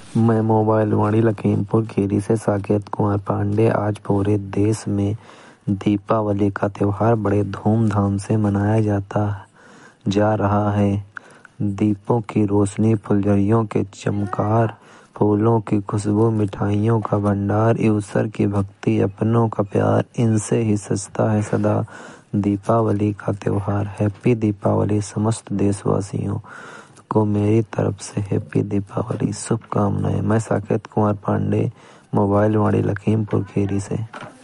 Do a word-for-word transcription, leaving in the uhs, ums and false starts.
मैं मोबाइल वाणी लखीमपुर खीरी से साकेत कुमार पांडे। आज पूरे देश में दीपावली का त्योहार बड़े धूमधाम से मनाया जाता जा रहा है। दीपों की रोशनी, फुलझड़ियों के चमकार, फूलों की खुशबू, मिठाइयों का भंडार, ईश्वर की भक्ति, अपनों का प्यार, इनसे ही सजता है सदा दीपावली का त्योहार। हैप्पी दीपावली समस्त देशवासियों को मेरी तरफ से हैप्पी दीपावली शुभकामनाएं। मैं साकेत कुमार पांडे, मोबाइल वाणी लखीमपुर खीरी से।